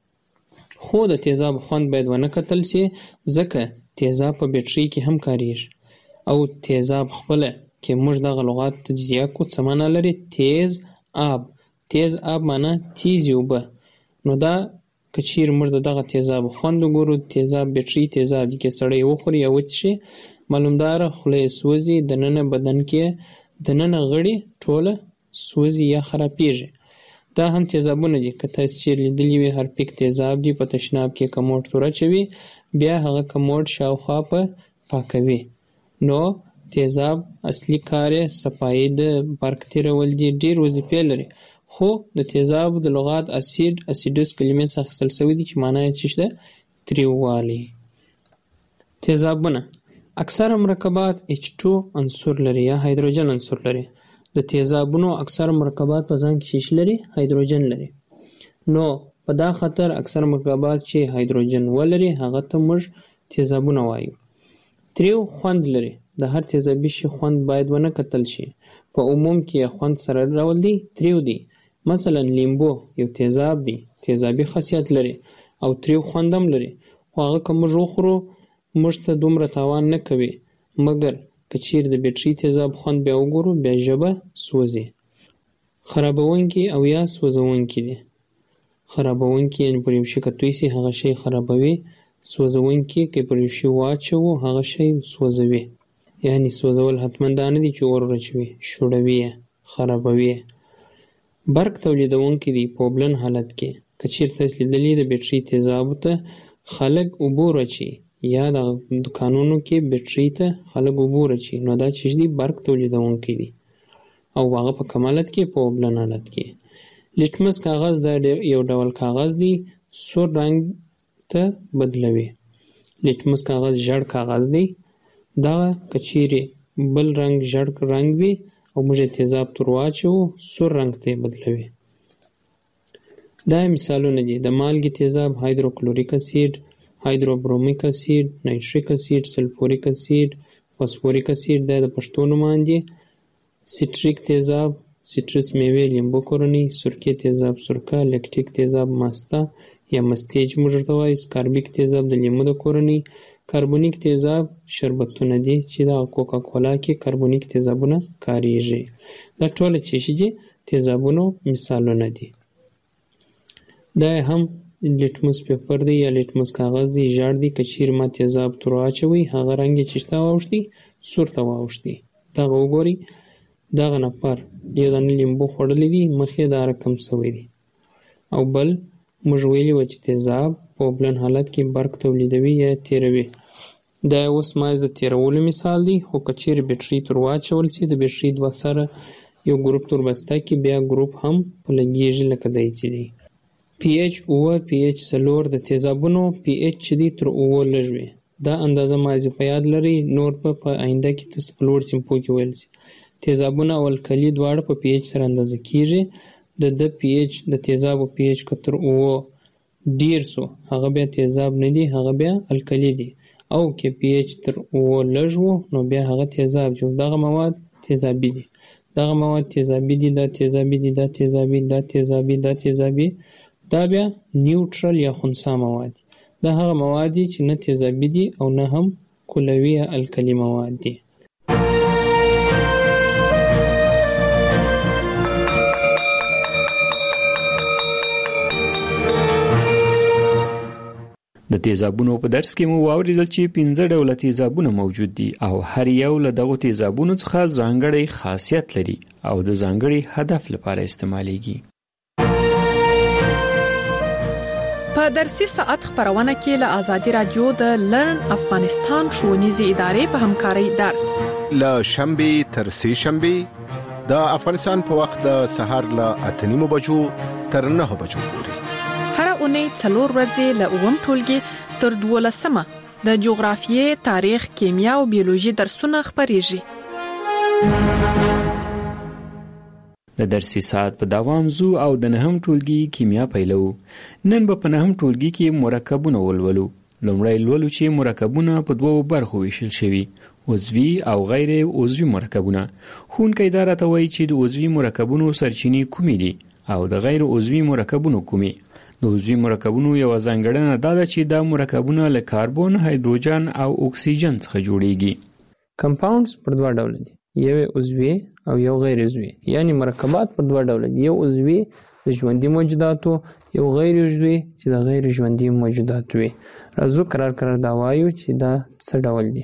خو د تیزاب خوند باید ونه کتل سي ځکه تیزاب په بیټري کې هم کاریږي او تیزاب خپل کې موږ دغه لغات تجزیه کو څه معنا لري. تیز آب، تیز آب معنا تیزی اوبه. نو دا کچیر موږ دغه تیزاب خوند وګورو، تیزاب بیټري تیزاب دي کې سړی وخوري یا وڅښي معلومدار خوله سوځي، دننه بدن کې دننه غړي ټوله سوځي یا خرابېږي. دا هم تیزابونه دي. که تاسو چیرې لیدلي وي هرپیک تیزاب دی په تشناب کې کموډ تور اچوي بیا هغه کموډ شاوخوا په پاکوي. نو تیزاب اصلي کار یې صفایي د برق تیرول دي. ډېر وظیفې لري خو د تیزاب د لغات اسید اسیدوس کلمې څخه اخیستل شوی دي چې معنی یې څه ده تریووالی. تیزابونه اکثره مرکبات H2 عنصر لري یا هایدروجن عنصر لري. د تیزابونو اکثره مرکبات په ځان کې څه لري؟ هایدروجن لري. نو په دا خاطر اکثره مرکبات چې هایدروجن ولري هغه ته موږ تیزابونه وایو. تریو خوند لري. د هر تیزابي شي خوند باید ونه کتل شي. په عموم کې خوند سره ډول دی تریو دی. مثلا لیمبو یو تیزاب دی، تیزابي خاصیت لري او تریو خوند هم لري. خو هغه که موږ وخورو موږ ته دومره تاوان نه کوي، مګر که چیرې د بیټري تیزاب خوند بیا وګورو بیا ژبه سوځي. خرابونکي او یا سوځونکي دي. خرابونکي یعنې پر یو شي که توی سي هغه شی خرابوي. سوځونکي که پر یو شي واچوو هغه شی سوځوي. یعنی سوځول حتما دا نه دي چې اور واچوي، شوړوي یې، خرابوي یې. برق تولیدونکي دي په اوبلن حالت کې. که چیرې تاسو لیدلي د بیټري تیزابو ته خلک اوبه ورچوي یا د دکانونو کې بیټري ته خلک اوبه ورچوي نو دا چې دي برق تولیدونکي دي او هغه په کم حالت کې په اوبلن حالت کې. لیټمس کاغذ دا یو ډول کاغذ دی سور رنګ ته بدلوي. لیټمس کاغذ ژړ کاغذ دی. دا کچیرې بل رنګ ژړ رنګ وي او موږ تیزاب تور واچوو سور رنګ ته بدلوي. دا مثالونه دي. د مالګې تیزاب هایدروکلوریک اسید، هایدروبرومیک اسید، نایتریک اسید، سلفوریک اسید، فاسفوریک اسید دا د پښتو نومان دي. سیټریک تیزاب سیټرس میوې لیمبو کورنۍ، سرکې تیزاب سرکه، لیکټیک تیزاب ماستا یا مستې چې موږ ورته وایو، سکاربیک تیزاب د لیمو د کورنۍ، کاربونیک تیزاب شربتونه دي چې د کوکا کولا کې کاربونیک تیزابونه کاریږي. دا ټول چې دي تیزابونو مثالونه دي. دا هم لیټمس پیپر دی یا لیټمس کاغذ دی ژړ دی. که چیرې ما تیزاب تور واچوي هغه رنګ یې چې شته واوښتي سور ته واوښتي. دغه وګورئ دغه نفر یو دانه لیمبو خوړلی دی مخ یې دا رقم شوی دی او بل موږ ویلي وو چې تیزاب په اوبلن حالت کې برق تولیدوي یا تیروي. دا اوس مایز د تیرولو مثال دی. خو که چیرې بیټري تور واچول سي د بیټري دوه سره یو ګروپ تور بسته کې بیا ګروپ هم په لګیږي لکه دی چې دی. پی ایچ 9 پی ایچ 4 د تیزابونو پی ایچ چې دی تر 9 لږ وي. دا اندازه مازی په یاد لري نور په آینده کې تاسو په لوړ سیمپو کې ویل سي. تیزابونه او الکلي دواړه په پی ایچ سره اندازه کیږي. د پی ایچ د تیزابو پی ایچ که تر 9 ډیر سو هغه بیا تیزاب نه دی، هغه بیا الکلي دی. او که پی ایچ تر 9 لږ وو نو بیا هغه تیزاب دی. دغه مواد تیزابي دي. دغه مواد تیزابي دي، دا تیزابي دي، دا تیزابي، دا تیزابي، دا تیزابي. دا بیا نیوټرل یا خنثی مواد. دا هغه مواد دي چې نه تیزابي دي او نه هم کولوي یا الکلي مواد دي. د تیزابونو په درس کې مو واوریدل چې 15 ډوله تیزابونه موجود دي او هر یو له دغو تیزابونو څخه ځانګړی خاصیت لري او د ځانګړي هدف لپاره استعمالیږي. په درسي ساعت خبرونه کې له آزادي رادیو د لرن افغانستان ښوونیزې ادارې په همکارۍ درس له شنبه تر سه شنبه د افغانستان په وخت د سحر له 8:30 بجو تر 9 بجو پورې هر اونۍ 4 ورځې له 9 ټولګي تر 12 د جغرافیې، تاریخ، کیمیا او بیولوژي درسونه خبريږي. د درسي ساعت په دوام زو او د 9 ټولګي کیمیا پیلو. نن به په 9 ټولګي کې مرکبونه ولولو. لومړی لولو چې مرکبونه په دوو برخو ویشل شوي: عضوي او غیر عضوي مرکبونه. ښوونکی دا راته وایي چې د عضوي مرکبونو سرچینې کومې دي او د غیر عضوي مرکبونو کومې. د عضوي مرکبونو یو ځانګړنه دا ده چې دا مرکبونه له کاربن، هایدروجن او اکسیجن څخه جوړیږي. کمپاونډز پر دوه ډول دي، یو عضوي او یو غیر عضوي. یعنی مرکبات پر دوه ډول دي، یو عضوي د ژوندي موجوداتو، یو غیر عضوي چې د غیر ژوندي موجوداتو وي. راځو قرار دا وایو چې دا څه ډول دي.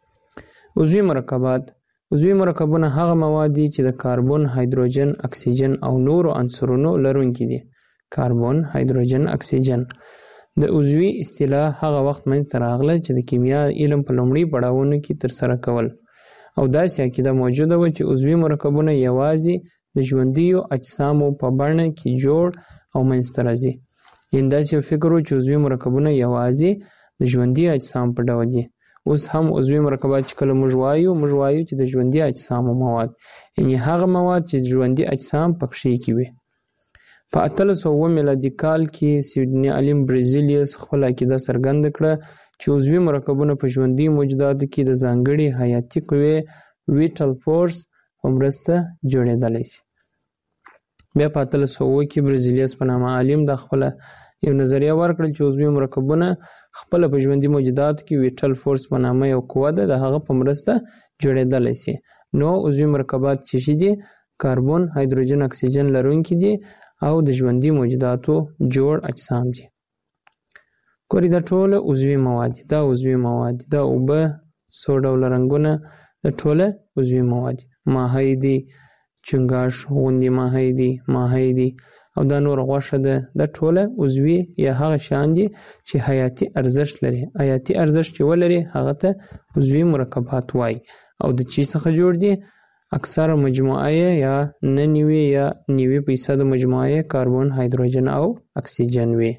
عضوي مرکبات. عضوي مرکبونه هغه مواد دي چې د کاربن، هایدروجن، اکسیجن او نورو عنصرونو لرونکي دي. کاربن، هایدروجن، اکسیجن. د عضوي اصطلاح هغه وخت منځته راغله چې د کیمیا علم په لومړي پړاوونو کې ترسره کول او داسې عقیده موجوده و چې عضوي مرکبونه یوازې د ژوندیو اجسامو په بڼه کې جوړ او منځته راځي. یعنې داسې یو فکر و چې عضوي مرکبونه یوازې د ژوندي اجسام په ډول دي. اوس هم عضوي مرکبات چې کله موږ وایو چې د ژوندي اجسامو مواد، یعنې هغه مواد چې ژوندي اجسام پکښې کې وي. په 1809 میلادي کال کې سویډني عالم برزیلیوس خپل عقیده څرګنده کړه چې عضوي مرکبونه په ژوندي موجوداتو کې د ځانګړي حیاتي قوې ویټل فورس په مرسته جوړېدلی شي. بیا په 1800 کې برزیلیوس په نامه عالم دا خپل یو نظریه ورکړل چې عضوي مرکبونه خپل په ژوندي موجوداتو کې ویټل فورس په نامه یو قوه ده، د هغه په مرسته جوړېدلی شي. نو عضوي مرکبات چې دي کاربن، هایدروجن، اکسیجن لرونکي دي او د ژوندي موجوداتو جوړ اجسام دي. ګورې دا ټوله عضوي مواد دي. دا عضوي مواد دي. دا اوبه، څو ډوله رنګونه، دا ټوله عضوي مواد دي. ماهی دي، چنګاښ غوندې ماهی دي او دا نور غوښه ده. دا ټوله عضوي یا هغه شیان دي چې حیاتي ارزښت لري. حیاتي ارزښت چې ولري هغه ته عضوي مرکبات وایي. او د چی څخه جوړ دي؟ اکثره مجموعه یا 90% مجموعه کاربن، هایدروجن او اکسیجن وي.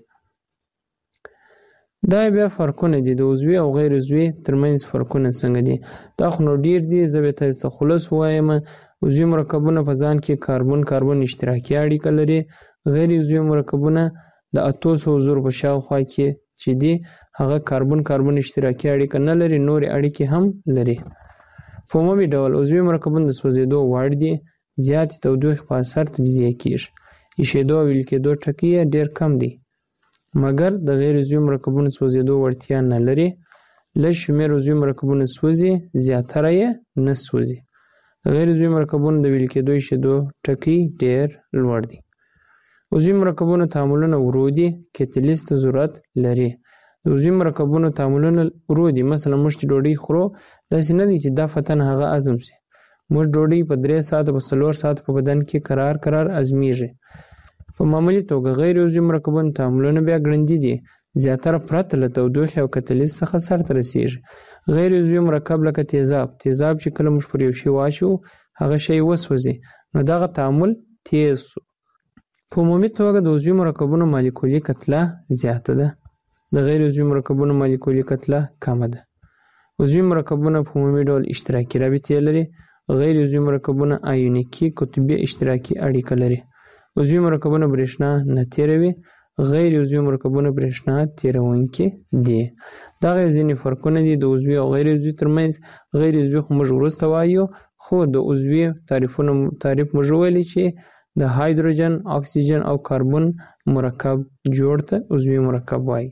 دا بیا فرقونه دي د عضوي او غیر عضوي ترمنځ. فرقونه څنګه دي؟ دا خو نو ډیر دي، زه به تاسو ته خلاص وایم. عضوي مرکبونه په ځان کې کاربن اشتراکي اړیکه لري. غیر عضوي مرکبونه د 800 په شاوخوا کې چې دي هغه کاربن اشتراکي اړیکه نه لري، نورې اړیکې هم لري. په عمومي ډول عضوي مرکبونه د سوځېدو وړ دي، زیاتې تودوخې په اثر تجزیه کیږي. ایشېدو او ویلې کېدو ټکي یې ډېر کم دي. مګر د غیر عضوي مرکبونو سوځېدو وړتیا نه لري. لږ شمېر عضوي مرکبونه سوځي، زیاتره یې نه سوځي. د غیر عضوي مرکبونو د ویلې کېدو ایشېدو ټکي ډېر لوړ دي. عضوي مرکبونو تعاملونه ورو دي، کتلیز ته ضرورت لري. د عضوي مرکبونو تعاملونه ورو دي. مثلا موږ چې ډوډۍ خورو داسې نه دي چې دا فتن هغه هضم شي. موږ ډوډۍ په 3 ساعته په 4 ساعته په بدن کې قرار هضمېږي. په معمولي توګه غیر عضوي مرکبونو تعاملونه بیا ګړندي دي، زیاتره پرته له تودوخې او کتلیز څخه سرته رسېږي. غیر عضوي مرکب لکه تیزاب چې کله موږ پر یو شي واچو هغه شی وسوځي، نو دغه تعامل تیز شو. په عمومي توګه د عضوي مرکبونو مالیکولي کتله زیاته ده، د غیر عضوي مرکبونو مالیکولي کتله کمه ده. عضوي مرکبونه په عمومي ډول اشتراکي رابطې لري. غیر عضوي مرکبونه آیونیکي قطبي اشتراکي اړیکه لري. عضوي مرکبونه برېښنا نه تیروي. غیر عضوي مرکبونه برېښنا تیروونکي دي. دغه ځینې فرقونه دي د عضوي او غیر عضوي ترمنځ. غیر عضوي خو موږ وروسته وایو، خو د عضوي تعریف موږ ویلي چې د هایدروجن، اکسیجن او کاربن مرکب جوړ ته عضوي مرکب وایي.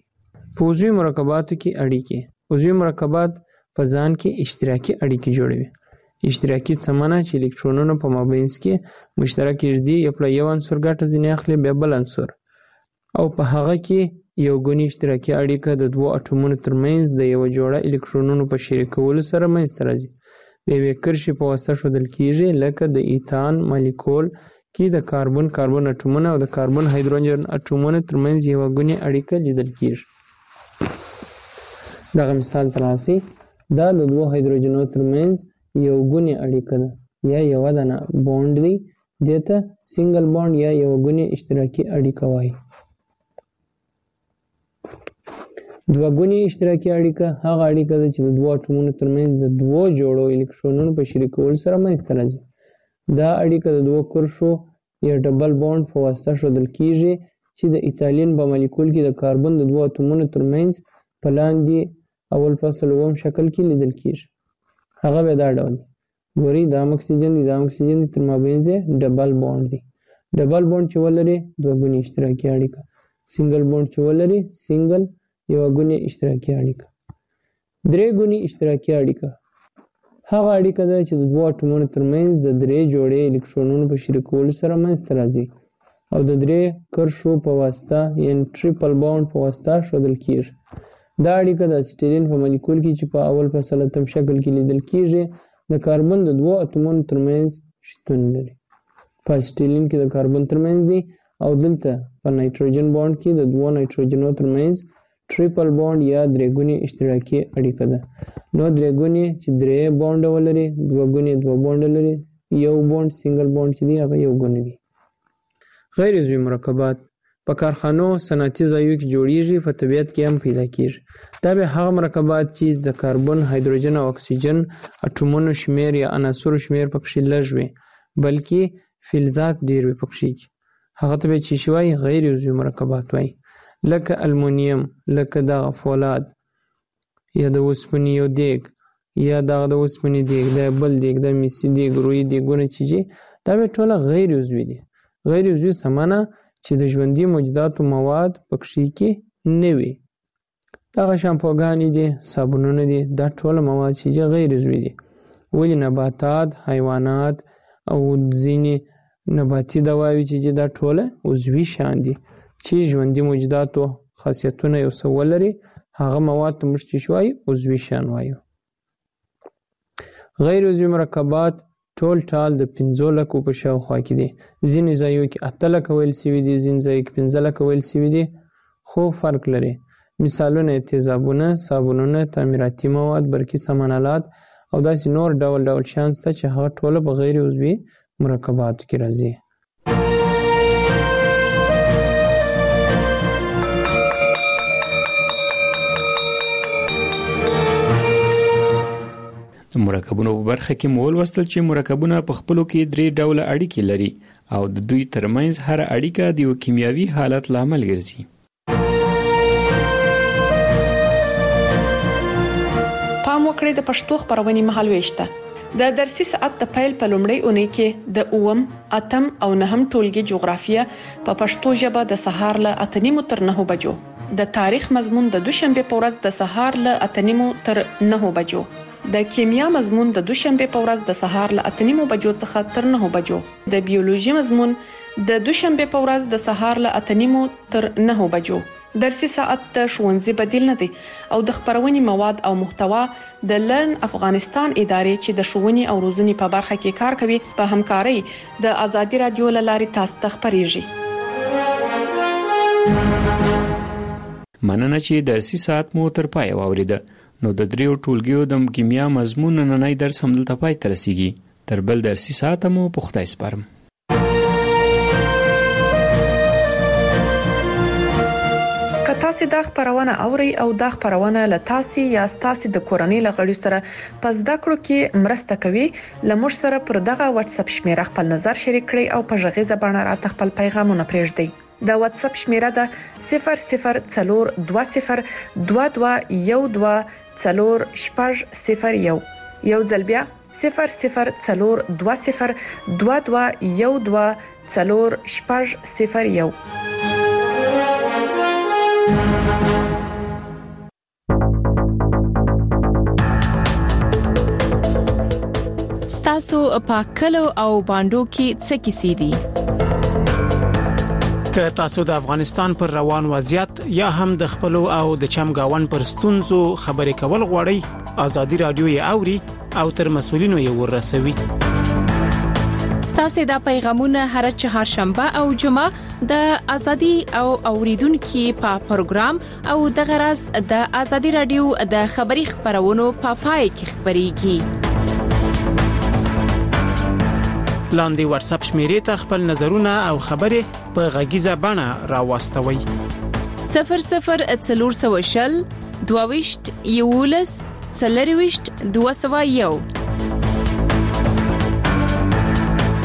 په عضوي مرکباتو کې اړیکې. عضوي مرکبات په ځان کې اشتراکي اړیکې جوړوي. اشتراکي څه معنی چې الکترونونه په مابینځ کې مشترک ږدي، یو عنصر ګټه ځینې اخلي بیا بل عنصر، او په هغه کې یو ګونی اشتراکي اړیکه د دوو اټومونو ترمنځ د یو جوړه الکترونونو په شریکولو سره منځته راځي. د یوې کرښې په واسطه ښودل کیږي، لکه د ایتان مالیکول کې د کاربن اټومونه او د کاربن هایدروجن اټومونو ترمنځ یو ګونی اړیکه لیدل کیږي. دغه مثال تراسي دا د دوو هایدروجنونو ترمنځ یو ګونی اړیکه ده یا یو دانه بوند دی، دته سنگل بوند یا یو ګونی اشتراکي اړیکه وایي. دوه ګونی اشتراکي اړیکه هغه اړیکه ده چې د دوو اټومونو ترمنځ د دوو جوړو الکترونونو په شریکولو سره منځته راځي. دا اړیکه د دوو کرښو یا ډبل بوند په واسطه ښودل کیږي چې د ایتالین په مالیکول کې د کاربن د دوو اټومونو ترمنځ په لاندې اول فصل اووم شکل کې لیدل کیږي. هغه به دا ډول دی. ګورئ دا اکسیجن دی، دا اکسیجن دی، تر مابینځ یې ډبل بوند دی. ډبل بوند چې ولري دوه ګونی اشتراکي اړیکه. سنگل بوند چې ولري سنگل یو ګونی اشتراکي اړیکه. درې ګونی اشتراکي اړیکه هغه اړیکه ده چې د دوو اټومونو ترمنځ د درې جوړې الکترونونو په شریکولو سره منځته راځي او د درې کرښو په واسطه یعنې ټریپل بوند په واسطه ښودل کیږي. دا اړیکه د اسیټیلین په مالیکول کې چې په اول فصل اتم شکل کې لیدل کیږي د کاربن د دوو اتومونو ترمنځ شتون لري. په اسیټیلین کې د کاربن ترمنځ دی او دلته په نایتروجن بوند کې د دوو نایتروجنو ترمنځ ټریپل بوند یا درې ګونی اشتراکي اړیکه ده. نو درې ګونی چې درې بوند ولري، دوه ګونی دوه بوند لري، یو بوند سنگل بوند چې دی هغه یو ګونی دی. غیر عضوي مرکبات په کارخانو صنعتي ځایونو کې جوړیږي، په طبیعت کې هم پیدا کیږي. دا به هغه مرکبات چې د کاربن، هایدروجن او اکسیجن اټومونو شمیر یا عناصرو شمیر پکې لږ وي، بلکې فلزات ډیر وي پکې. هغه ته به چې شوی غیر عضوي مرکبات وایي، لکه المونیم، لکه دغه فولاد یا د اوسپنې یو دیګ یا دغه د اوسپنې دیګ، دا بل دیګ، د میسي دیګ، روی دیګونه چې دا به ټوله غیر عضوي دي. غیر عضوي څه معنی چې د ژوندي موجوداتو مواد پکې کې نه وي. دغه شامپوګانې دي، صابونونه دي، دا ټول مواد چې غیر عضوي دي. ولې نباتات، حیوانات او ځینې نباتي دواوې چې دا ټول عضوي شیان دي چې ژوندي موجوداتو خاصیتونه یو څه ولري، هغه مواد ته موږ چې شوی عضوي شیان وایو. غیر عضوي مرکبات ټول ټال د 5 لکو په شاوخوا کې دي. ځینې ځایو کې 8 لکه ویل سوي دي، ځینې ځایو کې 5 لکه ویل سوي دي، خو فرق لري. مثالونه تیزابونه، صابونونه، تعمیراتي مواد، برقي سامانالات او داسې نور ډول ډول شیان شته چې هغه ټول په غیر عضوي مرکباتو کې راځي. د مرکبونو په برخه کې مو ولوستل چې مرکبونه په خپلو کې 3 ډوله اړیکې لري او د دوی ترمنځ هر اړیکه د یو کیمیاوي حالت لامل ګرځي. پام وکړئ د پښتو خبرونې مهال وېشته. د درسي ساعت د پیل په لومړۍ اونۍ کې د 8م، 8م او 9م ټولګي جغرافیه په پښتو ژبه د سهار له 8:30 تر 9 بجو، د تاریخ مضمون د دوشنبه په ورځ د سهار له 8:30 تر 9 بجو، د کیمیا مضمون د دوشنبه په ورځ د سهار له 8:30 بجو څخه تر 9 بجو، د بیولوژي مضمون د دوشنبه په ورځ د سهار له 8:30 تر 9 بجو. درسي ساعت د ښوونځي بدیل نه دی او د خبرونې مواد او محتوا د لرن افغانستان ادارې چې د ښوونې او روزنې په برخه کې کار کوي په همکارۍ د ازادي رادیو لاري تاسو ته خبريږي. مننه چې درسي ساعت مو تر پای واوریده. نو د 3 ټولګیو د کیمیا مضمون نننۍ درس هم دلته پای ته رسیږي. تر بل درسي ساعت مو په خدای سپارم. تاسو دا خبرونه اوري او دا خبرونه له تاسو یا تاسو د کورنۍ لغړی سره پس دا کړو کې مرسته کوي. لمر سره پر دغه واتس اپ شمیره خپل نظر شریک کړئ او په ژغې زبانه راته خپل پیغامونه پرېږدئ. دا واتس اپ شمیره ده 004212124001. یو ځل بیا 004212124001. ستاسو په کلو او باندو کې څه کیسې دي؟ که تاسو د افغانستان پر روان وضعیت یا هم د خپل او د چمګاون پر ستونزو خبرې کول غواړئ، ازادي رادیو یې اوري او تر مسولینو یې ورسوي. ستاسو د پیغامونه هر چهارشنبه او جمعه د ازادي او اوریدونکو په پروګرام او د غرض د ازادي رادیو د خبري خبرونو په پای کې خبريږي. لاندې واتس اپ شمیرې ته خپل نظرونه او خبرې په غږیزه بڼه راوستوي. 00 420 22 11 201